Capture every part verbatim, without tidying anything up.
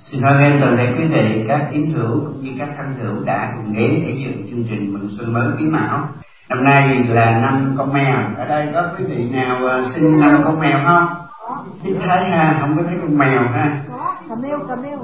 Xin hoan nghênh toàn thể quý vị, các tín hữu cũng như các thân hữu đã cùng đến để dự chương trình mừng xuân mới Quý Mão. Năm nay là năm con mèo. Ở đây có quý vị nào sinh năm con mèo không? Thích thấy ha, không có thấy con mèo ha. Cà mèo, cà mèo.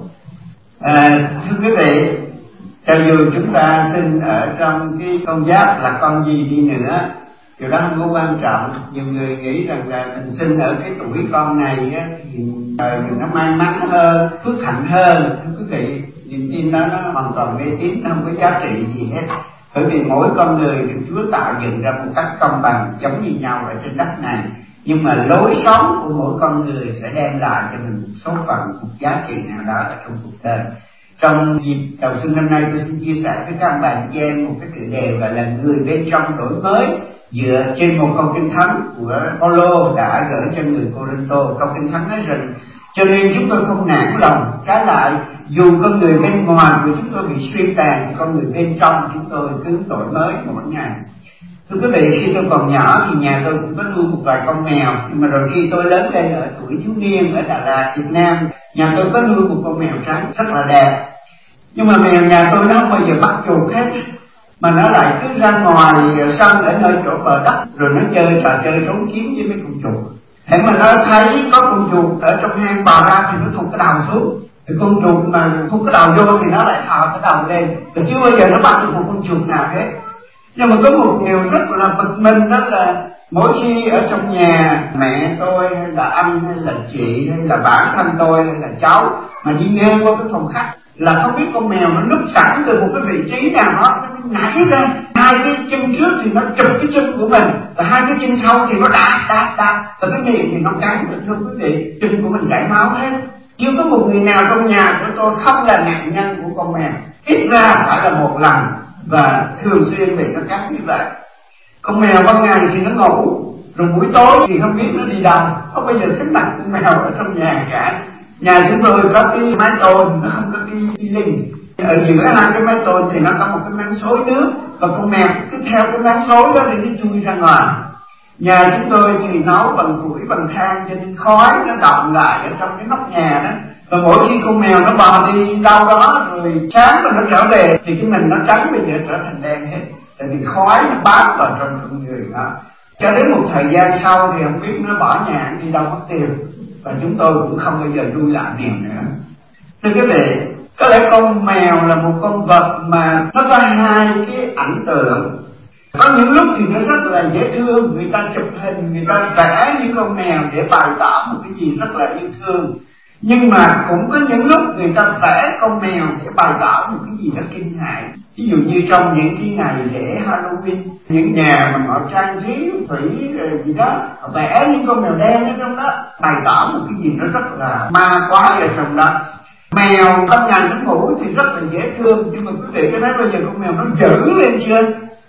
À, thưa quý vị, cho dù chúng ta sinh ở trong cái con giáp là con gì đi nữa, điều đó không có quan trọng. Nhiều người nghĩ rằng là mình sinh ở cái tuổi con này á, thì đời mình nó may mắn hơn, phước hạnh hơn. Thưa quý vị, niềm tin đó nó hoàn toàn mê tín, nó không có giá trị gì hết. Bởi vì mỗi con người được Chúa tạo dựng ra một cách công bằng giống như nhau ở trên đất này, nhưng mà lối sống của mỗi con người sẽ đem lại cho mình một số phận, một giá trị nào đó ở trong cuộc đời. Trong dịp đầu xuân năm nay, tôi xin chia sẻ với các bạn chị em một cái tựa đề gọi là người bên trong đổi mới, dựa trên một câu kinh thánh của Phaolô đã gửi cho người Cô-rinh-tô. Câu kinh thánh nói rằng: cho nên chúng tôi không nản lòng, trái lại dù con người bên ngoài của chúng tôi bị suy tàn thì con người bên trong chúng tôi cứ đổi mới mỗi ngày. Thưa quý vị, khi tôi còn nhỏ thì nhà tôi cũng có nuôi một vài con mèo, nhưng mà rồi khi tôi lớn lên ở tuổi thiếu niên ở Đà Lạt, Việt Nam, nhà tôi có nuôi một con mèo trắng rất là đẹp. Nhưng mà mèo nhà tôi nó không bao giờ bắt chuột hết, mà nó lại cứ ra ngoài sân ở nơi chỗ bờ đất, rồi nó chơi trò chơi trốn kiếm với mấy con chuột. Thế mà nó thấy có con chuột ở trong hang bò ra thì nó thụt cái đầu xuống, thì con chuột mà thụt cái đầu vô thì nó lại thò cái đầu lên, rồi chưa bao giờ nó bắt được một con chuột nào hết. Nhưng mà có một điều rất là bực mình, đó là mỗi khi ở trong nhà mẹ tôi hay là anh hay là chị hay là bản thân tôi hay là cháu mà đi ngang qua cái phòng khách, là không biết con mèo nó núp sẵn từ một cái vị trí nào đó, nó nhảy ra, hai cái chân trước thì nó chụp cái chân của mình, và hai cái chân sau thì nó đạp đạp đạp, và cái miệng thì nó cắn. Thưa quý vị, chân của mình chảy máu hết. Chưa có một người nào trong nhà của tôi không là nạn nhân của con mèo, ít ra phải là một lần, và thường xuyên bị nó cắn như vậy. Con mèo ban ngày thì nó ngủ, rồi buổi tối thì không biết nó đi đâu, không bao giờ thấy mặt con mèo ở trong nhà cả. Nhà chúng tôi có cái mái tôn, nó không có cái ceiling. Ở giữa hai cái mái tôn thì nó có một cái máng xối nước, và con mèo cứ theo cái máng xối đó để nó chui ra ngoài. Nhà chúng tôi thì nấu bằng củi, bằng than, cho nên khói nó đọng lại ở trong cái nóc nhà đó. Và mỗi khi con mèo nó bò đi đâu đó rồi sáng rồi nó trở về thì cái mình nó trắng bây giờ trở thành đen hết, tại vì khói nó bám vào trong con người đó. Cho đến một thời gian sau thì không biết nó bỏ nhà đi đâu mất tiêu, và chúng tôi cũng không bao giờ nuôi lại mèo nữa. Thưa quý vị, có lẽ con mèo là một con vật mà nó có hai cái ảnh tượng. Có những lúc thì nó rất là dễ thương, người ta chụp hình, người ta vẽ những con mèo để bày tỏ một cái gì rất là yêu thương. Nhưng mà cũng có những lúc người ta vẽ con mèo để bày tỏ một cái gì đó kinh hãi. Ví dụ như trong những cái ngày lễ Halloween, những nhà mà họ trang trí thủy gì đó, họ vẽ những con mèo đen ở trong đó, bày tỏ một cái gì nó rất là ma quái ở trong đó. Mèo ban ngày nó ngủ thì rất là dễ thương, nhưng mà quý vị có thấy bao giờ con mèo nó dữ lên chưa?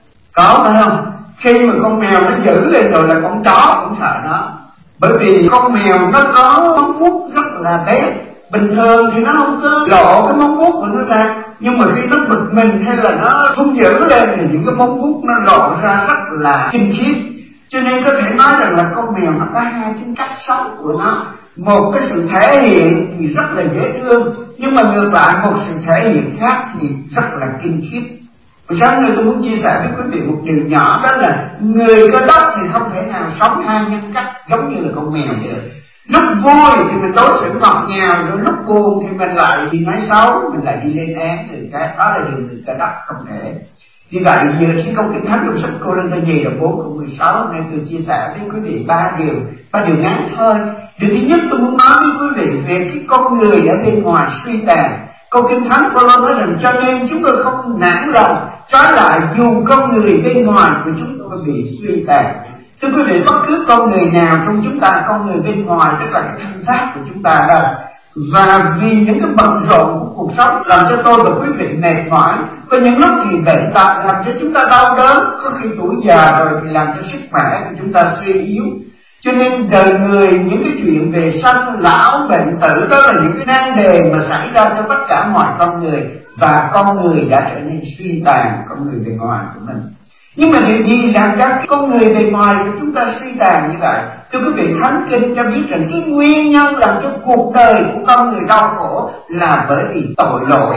Có phải không? Khi mà con mèo nó dữ lên rồi là con chó cũng sợ nó. Bởi vì con mèo nó có móng vuốt rất là bé. Bình thường thì nó không có lộ cái móng vuốt của nó ra, nhưng mà khi nó bực mình hay là nó hung dữ lên thì những cái móng vuốt nó lộ ra rất là kinh khiếp. Cho nên có thể nói rằng là con mèo nó có hai cái cách sống của nó. Một cái sự thể hiện thì rất là dễ thương, nhưng mà ngược lại một sự thể hiện khác thì rất là kinh khiếp. Sáng nay tôi muốn chia sẻ với quý vị một điều nhỏ, đó là người có đất thì không thể nào sống hai nhân cách giống như là con mèo được. Lúc vui thì mình đối xử ngọt ngào, rồi lúc buồn thì mình lại đi nói xấu, mình lại đi lên án người khác. Đó là điều người có đất không thể. Vì vậy giờ trên câu kinh thánh trong sách Cô-rinh-tô nhì đoạn bốn câu mười sáu nên tôi chia sẻ với quý vị ba điều, ba điều ngắn thôi. Điều thứ nhất tôi muốn nói với quý vị về cái con người ở bên ngoài suy tàn. Câu kinh thánh Phaolô nói rằng cho nên chúng tôi không nản lòng, trái lại dù con người bên ngoài của chúng tôi bị suy tàn. Thưa quý vị, bất cứ con người nào trong chúng ta, con người bên ngoài tức là cái thân xác của chúng ta đó, và vì những cái bận rộn của cuộc sống làm cho tôi và quý vị mệt mỏi. Có những lúc thì bệnh tật làm cho chúng ta đau đớn, có khi tuổi già rồi thì làm cho sức khỏe của chúng ta suy yếu. Cho nên đời người, những cái chuyện về sanh lão bệnh tử đó là những cái nan đề mà xảy ra cho tất cả mọi con người, và con người đã trở nên suy tàn, con người bề ngoài của mình. Nhưng mà điều gì làm cho con người bề ngoài của chúng ta suy tàn như vậy? Thưa quý vị, Thánh Kinh cho biết rằng cái nguyên nhân làm cho cuộc đời của con người đau khổ là bởi vì tội lỗi.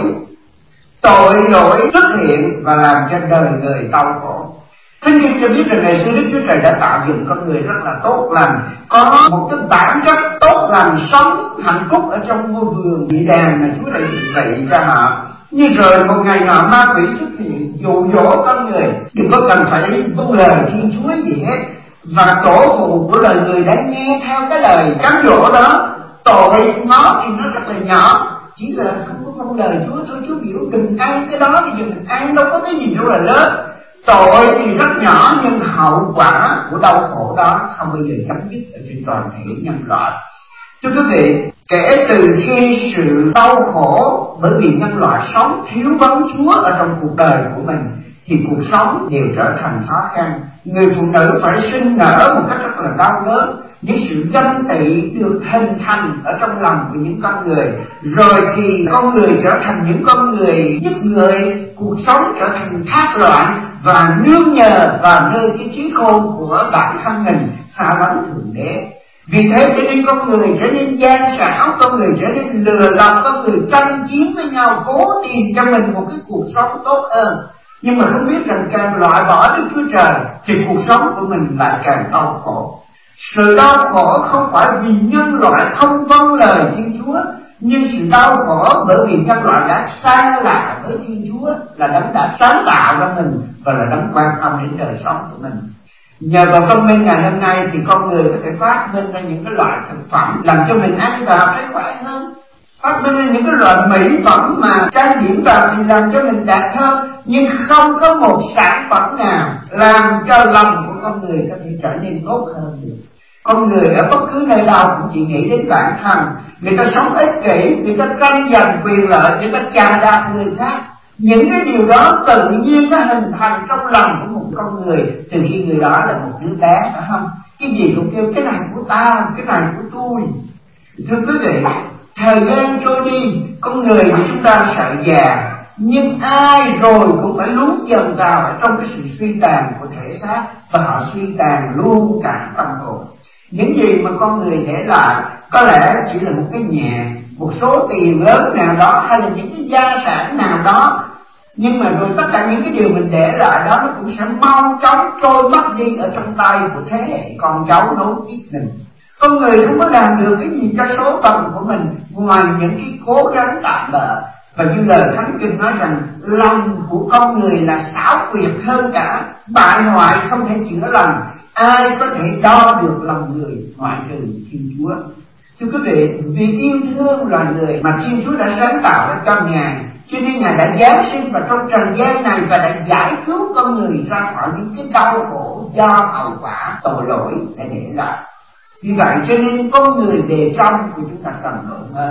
Tội lỗi xuất hiện và làm cho đời người đau khổ. Thánh Kinh cho biết rằng ngày xưa Đức Chúa Trời đã tạo dựng con người rất là tốt lành, có một cái bản chất tốt lành, sống hạnh phúc ở trong ngôi vườn địa đàng mà Chúa đã định vị cho họ. Nhưng rồi một ngày nọ ma quỷ xuất hiện dụ dỗ con người đừng có cần phải vâng lời Thiên Chúa gì hết, và tổ phụ của lời người đã nghe theo cái lời cám dỗ đó. Tội nó thì nó rất là nhỏ, chỉ là không có vâng lời Chúa thôi. Chúa biểu đừng ăn cái đó, bây giờ mình ăn đâu có cái gì đâu là lớn. Tội thì rất nhỏ nhưng hậu quả của đau khổ đó không bao giờ chấm dứt ở trên toàn thể nhân loại. Thưa quý vị, kể từ khi sự đau khổ bởi vì nhân loại sống thiếu vắng Chúa ở trong cuộc đời của mình thì cuộc sống đều trở thành khó khăn. Người phụ nữ phải sinh nở một cách rất là đau đớn. Những sự ganh tị được hình thành ở trong lòng của những con người, rồi thì con người trở thành những con người giết người, cuộc sống trở thành thác loạn và nương nhờ vào nơi cái trí khôn của bản thân mình xa lánh Thượng Đế. Vì thế cho nên con người trở nên gian xảo, con người trở nên lừa lọc, con người tranh chiến với nhau, cố tìm cho mình một cái cuộc sống tốt hơn. Nhưng mà không biết rằng càng loại bỏ Đức Chúa Trời thì cuộc sống của mình lại càng đau khổ. Sự đau khổ không phải vì nhân loại không vâng lời Thiên Chúa, nhưng sự đau khổ bởi vì nhân loại đã xa lạ với Thiên Chúa, là Đấng đã sáng tạo ra mình và là Đấng quan tâm đến đời sống của mình. Nhờ vào công minh ngày hôm nay thì con người có thể phát minh ra những cái loại thực phẩm làm cho mình ăn vào thấy khỏe hơn, phát minh ra những cái loại mỹ phẩm mà trang điểm vào thì làm cho mình đẹp hơn, nhưng không có một sản phẩm nào làm cho lòng của con người có thể trở nên tốt hơn được. Con người ở bất cứ nơi đâu cũng chỉ nghĩ đến bản thân, người ta sống ích kỷ, người ta tranh giành quyền lợi, người ta chà đạp người khác. Những cái điều đó tự nhiên nó hình thành trong lòng của một con người từ khi người đó là một đứa bé, phải không? Cái gì cũng kêu cái này của ta, cái này của tôi. Thưa quý vị, thời gian trôi đi, con người của chúng ta sợ già, nhưng ai rồi cũng phải lún dần vào ở trong cái sự suy tàn của thể xác, và họ suy tàn luôn cả tâm hồn. Những gì mà con người để lại có lẽ chỉ là một cái nhà, một số tiền lớn nào đó, hay là những cái gia sản nào đó, nhưng mà rồi tất cả những cái điều mình để lại đó nó cũng sẽ mau chóng trôi mất đi ở trong tay của thế hệ con cháu nối tiếp mình. Con người không có làm được cái gì cho số phận của mình ngoài những cái cố gắng tạm bợ. Và như lời Thánh Kinh nói rằng lòng của con người là xảo quyệt hơn cả, bại hoại không thể chữa lành. Ai có thể đo được lòng người ngoại trừ Thiên Chúa. Thưa quý vị, vì yêu thương loài người mà Thiên Chúa đã sáng tạo ra con Ngài, cho nên Ngài đã giáng sinh vào trong trần gian này và đã giải cứu con người ra khỏi những cái đau khổ do hậu quả tội lỗi đã để lại. Vì vậy cho nên con người bề trong của chúng ta cần đổi mới.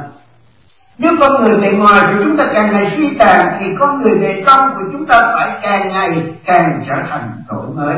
Nếu con người bề ngoài của chúng ta càng ngày suy tàn thì con người bề trong của chúng ta phải càng ngày càng trở thành đổi mới.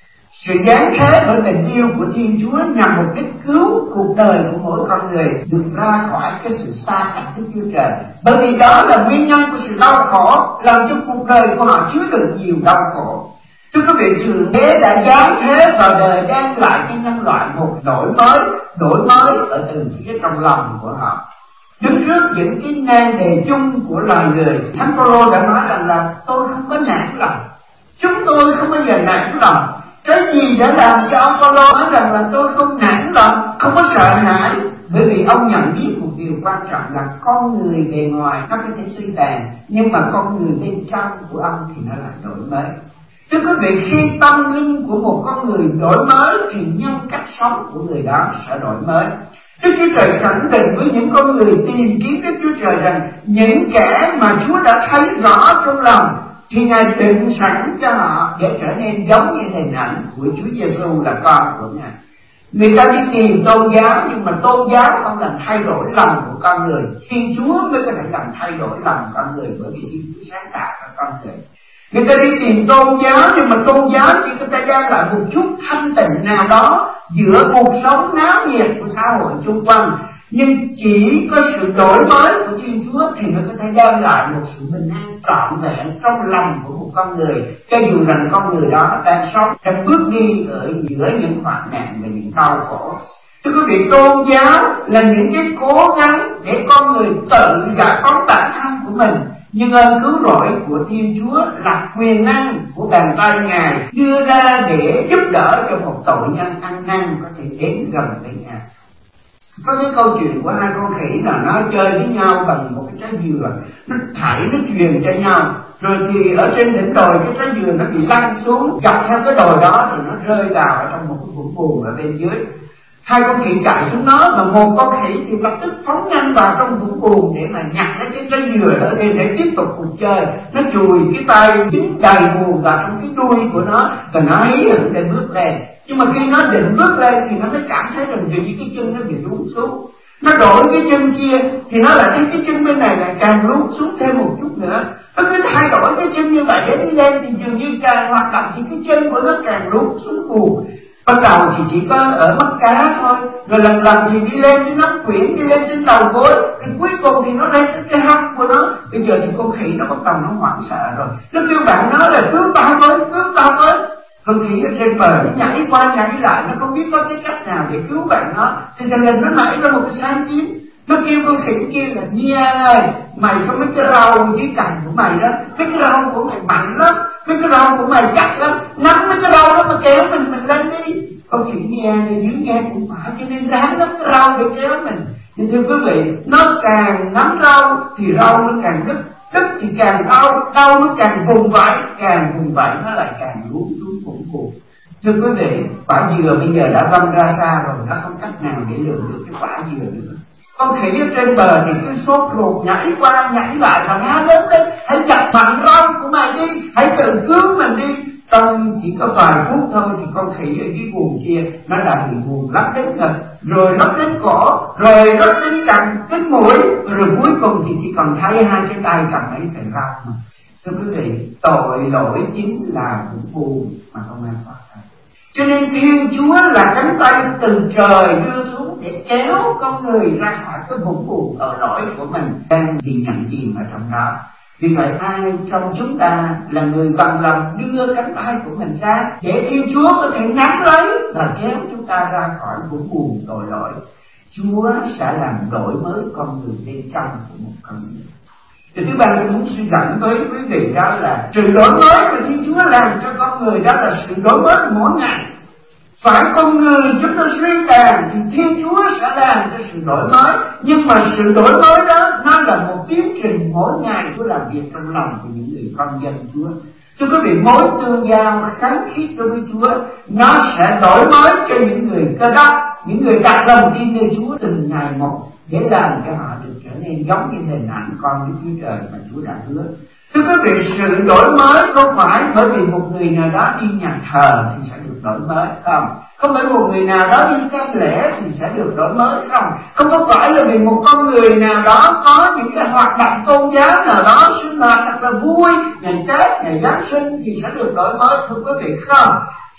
Sự giáng thế bởi tình yêu của Thiên Chúa nhằm mục đích cứu cuộc đời của mỗi con người được ra khỏi cái sự xa cách Đức Chúa Trời. Bởi vì đó là nguyên nhân của sự đau khổ, làm cho cuộc đời của họ chứa đựng nhiều đau khổ. Thưa quý vị, Thượng Đế đã giáng thế vào đời đem lại cho nhân loại một đổi mới, đổi mới ở từ phía trong lòng của họ. Đứng trước những cái nan đề chung của loài người, Thánh Phaolô đã nói rằng là tôi không có nản lòng, chúng tôi không bao giờ nản lòng. Cái gì đã làm cho ông Phaolô nói rằng là tôi không nản lòng, không có sợ hãi? Bởi vì ông nhận biết một điều quan trọng là con người bề ngoài nó có thể suy tàn, nhưng mà con người bên trong của ông thì nó lại đổi mới. Thưa quý vị, khi tâm linh của một con người đổi mới thì nhân cách sống của người đó sẽ đổi mới. Đức Chúa Trời khẳng định với những con người tìm kiếm Đức Chúa Trời rằng những kẻ mà Chúa đã thấy rõ trong lòng thì Ngài định sẵn cho họ để trở nên giống như hình ảnh của Chúa Giêsu là con của Ngài. Người ta đi tìm tôn giáo, nhưng mà tôn giáo không làm thay đổi lòng của con người. Thiên Chúa mới có thể làm thay đổi lòng con người, bởi vì Thiên Chúa sáng tạo ra con người. Người ta đi tìm tôn giáo, nhưng mà tôn giáo chỉ có thể đem lại một chút thanh tịnh nào đó giữa cuộc sống náo nhiệt của xã hội xung quanh. Nhưng chỉ có sự đổi mới của Thiên Chúa thì thì nó có thể đem lại một sự bình an trọn vẹn trong lòng của một con người, cho dù rằng con người đó đang sống, đang bước đi ở giữa những hoạn nạn và những đau khổ. Thưa quý vị, tôn giáo là những cái cố gắng để con người tự giải phóng bản thân của mình, nhưng ơn cứu rỗi của Thiên Chúa là quyền năng của bàn tay Ngài đưa ra để giúp đỡ cho một tội nhân ăn năn có thể đến gần với Ngài. Có cái câu chuyện của hai con khỉ là nó chơi với nhau bằng một cái trái dừa, nó thảy nó truyền cho nhau, rồi thì ở trên đỉnh đồi cái trái dừa nó bị lăn xuống dọc theo cái đồi đó, rồi nó rơi vào ở trong một cái vũng bùn ở bên dưới. Hai con khỉ chạy xuống nó, mà một con khỉ thì lập tức phóng nhanh vào trong vũng bùn để mà nhặt lấy cái trái dừa đó để, để tiếp tục cuộc chơi. Nó chùi cái tay dính đầy bùn vào trong cái đuôi của nó và nó hí hửng để bước lên. Nhưng mà khi nó định bước lên thì nó mới cảm thấy rằng dường như cái chân nó bị lún xuống. Nó đổi cái chân kia thì nó lại thấy cái chân bên này lại càng lún xuống thêm một chút nữa. Nó cứ thay đổi cái chân như vậy để đi lên thì dường như càng hoạt động thì cái chân của nó càng lún xuống bùn. Ban đầu thì chỉ có ở mắt cá thôi, rồi lần lần thì đi lên trên nắp quyển, đi lên trên đầu gối, rồi cuối cùng thì nó lên trên cái hông của nó. Bây giờ thì con khỉ nó bắt đầu nó hoảng sợ rồi, nó kêu bạn nó là cứu tao với, cứu tao với. Con khỉ ở trên bờ nó nhảy qua nhảy lại, nó không biết có cái cách nào để cứu bạn nó, thì thằng lần nó nảy ra một cái sáng kiến. Nó kêu con khỉ kia là Nha ơi, mày có mấy cái rau dưới cành của mày đó, mấy cái rau của mày mạnh lắm, mấy cái rau của mày chắc lắm, nắm mấy cái rau đó mà kéo mình mình lên đi. Con khỉ Nha này dưới nghe cũng phải, cho nên ráng nắm cái rau để kéo mình. Nhưng thưa quý vị, nó càng nắm rau thì rau nó càng đứt, đứt thì càng đau, đau nó càng vùng vẫy, càng vùng vẫy nó lại càng lún xuống vũng bùn. Thưa quý vị, quả dừa bây giờ đã văng ra xa rồi, nó không cách nào để lượm được cái quả dừa nữa. Con khỉ ở trên bờ thì cứ sốt ruột nhảy qua nhảy lại và la lớn lên, hãy giặt mạnh rau của mày đi, hãy tự cứu mình đi. Trong chỉ có vài phút thôi thì con khỉ ở dưới buồng kia nó đã bị buồn lấp đến ngực, rồi lấp đến cổ, rồi lấp đến cằm, đến mũi, rồi cuối cùng thì chỉ còn thấy hai cái tay cầm lấy sợi rau mà. Thưa quý vị, tội lỗi chính là vũng buồn mà không ai thoát ra. Cho nên Thiên Chúa là cánh tay từ trời đưa xuống để kéo con người ra khỏi cái vũng buồn tội lỗi của mình đang bị nhận chìm ở trong đó. Vì vậy ai trong chúng ta là người bằng lòng đưa cánh tay của mình ra để Thiên Chúa có thể nắm lấy và kéo chúng ta ra khỏi vũng buồn tội lỗi. Chúa sẽ làm đổi mới con người bên trong của một con người. Thì thứ ba tôi muốn suy dẫn với quý vị đó là sự đổi mới mà Thiên Chúa làm cho con người, đó là sự đổi mới mỗi ngày. Phải con người chúng ta suy tàn thì Thiên Chúa sẽ làm cho sự đổi mới. Nhưng mà sự đổi mới đó nó là một tiến trình mỗi ngày Chúa làm việc trong lòng của những người con dân Chúa. Thưa quý vị, mối tương giao kháng khít đối với Chúa nó sẽ đổi mới cho những người Cơ Đốc, những người đặt lòng tin nơi Chúa từng ngày một, để làm cho họ được trở nên giống như hình ảnh con Đức Chúa Trời mà Chúa đã hứa. Thưa quý vị, sự đổi mới không phải bởi vì một người nào đó đi nhà thờ thì sẽ được đổi mới, không. Không phải một người nào đó đi xem lễ thì sẽ được đổi mới, không. Không có phải là vì một con người nào đó có những cái hoạt động tôn giáo nào đó sinh hoạt thật là vui, ngày Tết, ngày Giáng sinh thì sẽ được đổi mới. Thưa quý vị, không.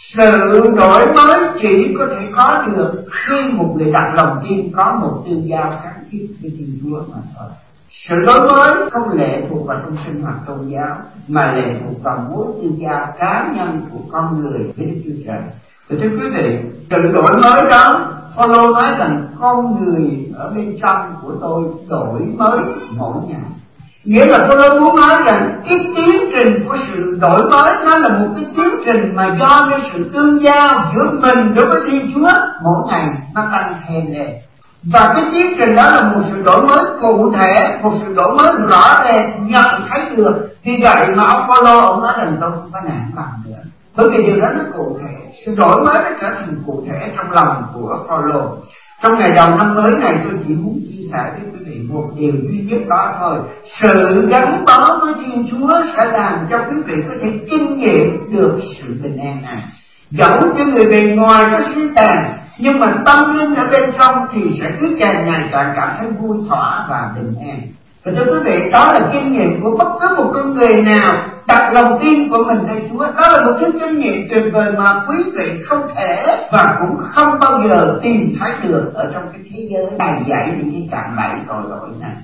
Sự đổi mới chỉ có thể có được khi một người đặt lòng tin có một tương giao kháng khít với Thiên Chúa mà thôi. Sự đổi mới không lệ thuộc vào trong sinh hoạt tôn giáo, mà lệ thuộc vào mối tương giao cá nhân của con người với Đức Chúa Trời. Và thưa quý vị, sự đổi mới đó, Phaolô nói rằng con người ở bên trong của tôi đổi mới mỗi ngày. Nghĩa là Phaolô muốn nói rằng cái tiến trình của sự đổi mới nó là một cái tiến trình mà do cái sự tương giao giữa mình đối với Thiên Chúa mỗi ngày nó tăng thêm lên. Và cái tiến trình đó là một sự đổi mới cụ thể, một sự đổi mới rõ rệt, nhận thấy được. Vì vậy mà ông Phaolô ông nói rằng tôi không có nản lòng nữa, bởi vì điều đó nó cụ thể. Sự đổi mới nó trở thành cụ thể trong lòng của Phaolô. Trong ngày đầu năm mới này tôi chỉ muốn chia sẻ với quý vị một điều duy nhất đó thôi. Sự gắn bó với Thiên Chúa sẽ làm cho quý vị có thể kinh nghiệm được sự bình an này. Dẫu cho người bề ngoài có suy tàn, nhưng mà tâm linh ở bên trong thì sẽ cứ càng ngày càng cảm thấy vui thỏa và bình an. Và thưa quý vị, đó là kinh nghiệm của bất cứ một con người nào đặt lòng tin của mình nơi Chúa. Đó là một cái kinh nghiệm tuyệt vời mà quý vị không thể và cũng không bao giờ tìm thấy được ở trong cái thế giới đầy dẫy những cái cạm bẫy tội lỗi này.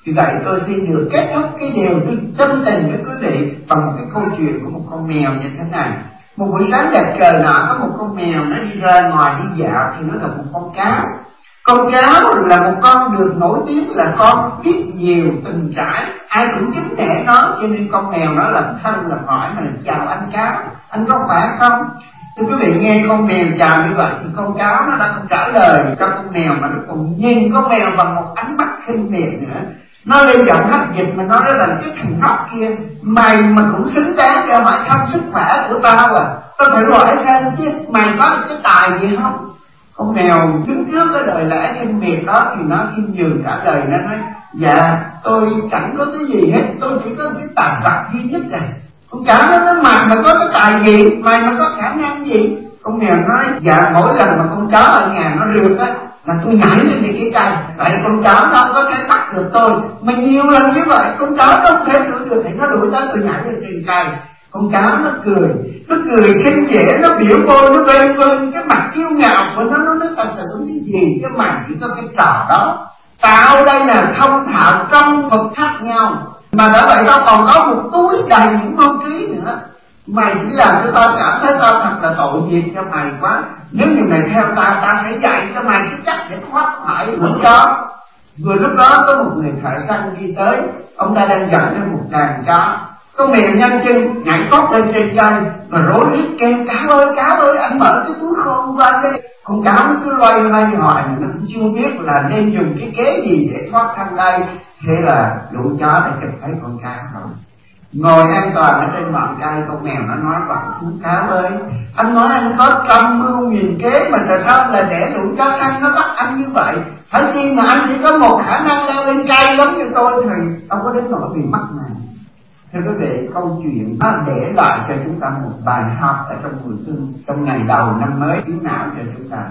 Vì vậy tôi xin được kết thúc cái điều tôi tâm tình với quý vị bằng một cái câu chuyện của một con mèo như thế này. Một buổi sáng đẹp trời nọ, có một con mèo nó đi ra ngoài đi dạo thì nó gặp một con cáo. Con cáo là một con được nổi tiếng là con biết nhiều từng trải, ai cũng kính nể nó, cho nên con mèo nó làm thân làm hỏi mà chào anh cáo, anh có khỏe không? Thưa quý vị, nghe con mèo chào như vậy thì con cáo nó đã không trả lời cho con mèo, mà nó còn nhìn con mèo bằng một ánh mắt khinh miệt nữa. Nó lên giọng hách dịch mà nói là cái thằng nhóc kia, mày mà cũng xứng đáng để hỏi thăm sức khỏe của tao à? Tao thử hỏi xem chứ mày có cái tài gì không? Con mèo đứng trước cái lời lẽ khinh miệt đó thì nó khiêm nhường trả lời, nó nói dạ tôi chẳng có cái gì hết, tôi chỉ có cái tài vật duy nhất này. Con cáo nó nói mày mà có cái tài gì, mày mà có khả năng gì? Con mèo nói dạ mỗi lần mà con chó ở nhà nó rượt á là tôi nhảy lên đi cái cây, vậy con chó nó có thể bắt được tôi, mà nhiều lần như vậy con chó nó không thể đuổi được thì nó đuổi tới tôi nhảy lên trên cây. Con cáo nó cười, nó cười khinh dễ, nó biểu môi, nó bên bên cái mặt kiêu ngạo của nó, nó nói tao tưởng cái gì chứ mày chỉ có cái trò đó. Tao đây là thông thạo trăm thuật khác nhau, mà đã vậy tao còn có một túi đầy những môn trí nữa. Mày chỉ làm cho tao cảm thấy tao thật là tội nghiệp cho mày quá. Nếu như mày theo tao, tao sẽ dạy cho mày cái cách để thoát khỏi lũ chó. Vừa lúc đó có một người thợ săn đi tới, ông ta đang dẫn lên một đàn chó. Con mèo nhanh chân nhảy tót lên trên cây và rối rít kêu cáo ơi cáo ơi, anh mở cái túi khôn qua đây. Con cáo nó cứ loay hoay hoài, nó cũng chưa biết là nên dùng cái kế gì để thoát thân đây. Thế là lũ chó đã chụp thấy con cáo rồi. Ngồi an toàn ở trên ngọn cây, con mèo nó nói bạn chú cáo ơi, anh nói anh có trăm mưu nghìn kế mà tại sao là để lũ chó săn nó bắt anh như vậy? Phải chi mà anh chỉ có một khả năng leo lên cây giống như tôi thì đâu có đến nỗi bị mất này. Thưa quý vị, câu chuyện nó để lại cho chúng ta một bài học ở trong mùa xuân, trong ngày đầu năm mới thế nào cho chúng ta.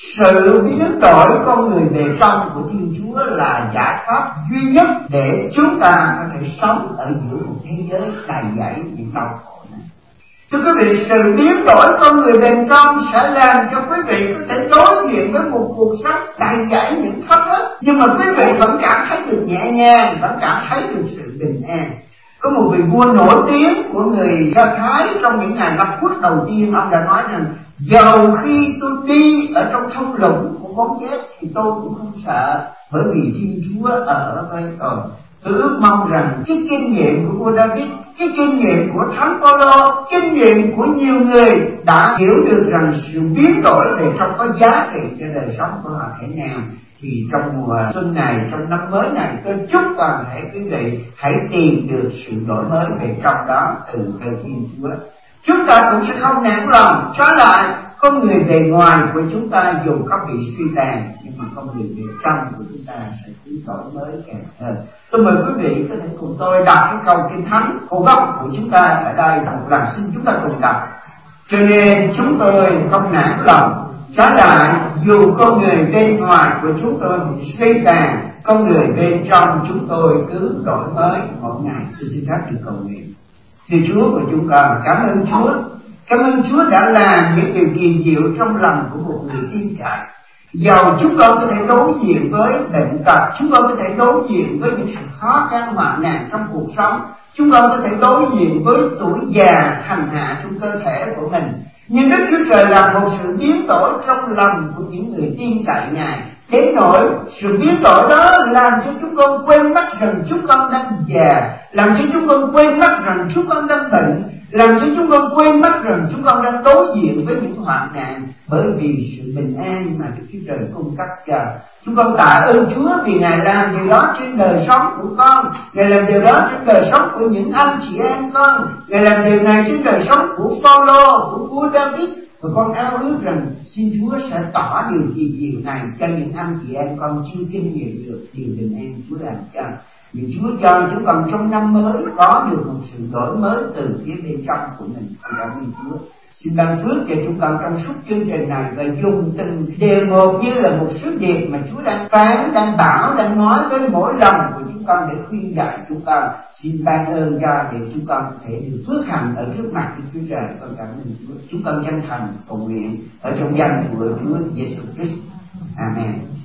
Sự biến đổi con người về trong của Thiên Chúa là giải pháp duy nhất để chúng ta có thể sống ở giữa một thế giới đầy dẫy những đau khổ này. Thưa quý vị, sự biến đổi con người bên trong sẽ làm cho quý vị có thể đối diện với một cuộc sống đầy dẫy những thách thức, nhưng mà quý vị vẫn cảm thấy được nhẹ nhàng, vẫn cảm thấy được sự bình an. Có một vị vua nổi tiếng của người Do Thái trong những ngày lập quốc đầu tiên, ông đã nói rằng dầu khi tôi đi ở trong thung lũng của bóng chết thì tôi cũng không sợ, bởi vì Thiên Chúa ở với tôi. Tôi ước mong rằng cái kinh nghiệm của vua David, cái kinh nghiệm của Thánh Phaolô, kinh nghiệm của nhiều người đã hiểu được rằng sự biến đổi về trong có giá trị cho đời sống của họ thế nào. Thì trong mùa xuân này, trong năm mới này, tôi chúc toàn thể quý vị hãy tìm được sự đổi mới về trong đó từ nơi Thiên Chúa. Chúng ta cũng sẽ không nản lòng. Trái lại, con người bề ngoài của chúng ta dù có bị suy tàn, nhưng mà con người bề trong của chúng ta sẽ cứ đổi mới càng hơn. Tôi mời quý vị có thể cùng tôi đọc cái câu Kinh Thánh cổ gốc của chúng ta ở đây một lần, xin chúng ta cùng đọc. Cho nên chúng tôi không nản lòng. Trái lại, dù con người bên ngoài của chúng tôi bị suy tàn, con người bên trong chúng tôi cứ đổi mới mỗi ngày. Tôi xin phép được cầu nguyện. Thưa Chúa của chúng con, cảm ơn Chúa. Cảm ơn Chúa đã làm những điều kỳ diệu trong lòng của một người tin cậy. Dầu chúng con có thể đối diện với bệnh tật, chúng con có thể đối diện với những sự khó khăn hoạn nạn trong cuộc sống, chúng con có thể đối diện với tuổi già hành hạ trong cơ thể của mình. Nhưng Đức Chúa Trời làm một sự biến đổi trong lòng của những người tin cậy Ngài, đến nỗi sự biến đổi đó làm cho chúng con quên mất rằng chúng con đang già, làm cho chúng con quên mất rằng chúng con đang bệnh, làm cho chúng con quên mất rằng chúng con đang đối diện với những hoạn nạn, bởi vì sự bình an mà Đức Chúa Trời cung cấp cho. Chúng con tạ ơn Chúa vì Ngài làm điều đó trên đời sống của con, Ngài làm điều đó trên đời sống của những anh chị em con, Ngài làm điều này trên đời sống của Phaolô, của vua David. Và con ao ước rằng xin Chúa sẽ tỏ điều kỳ diệu này cho những anh chị em con chưa kinh nghiệm được điều bình an Chúa làm cho. Vì Chúa cho chúng con trong năm mới có được một sự đổi mới từ phía bên trong của mình. Con cảm ơn Chúa. Xin ban phước cho chúng con trong suốt chương trình này và dùng từng điều một như là một sứ điệp mà Chúa đang phán, đang bảo, đang nói với mỗi lòng của chúng con để khuyên dạy chúng con. Xin ban ơn cho để chúng con có thể được phước hạnh ở trước mặt của Chúa Trời. Con cảm ơn Chúa. Chúng con chân thành cầu nguyện ở trong danh của Chúa Giêsu Christ. Amen.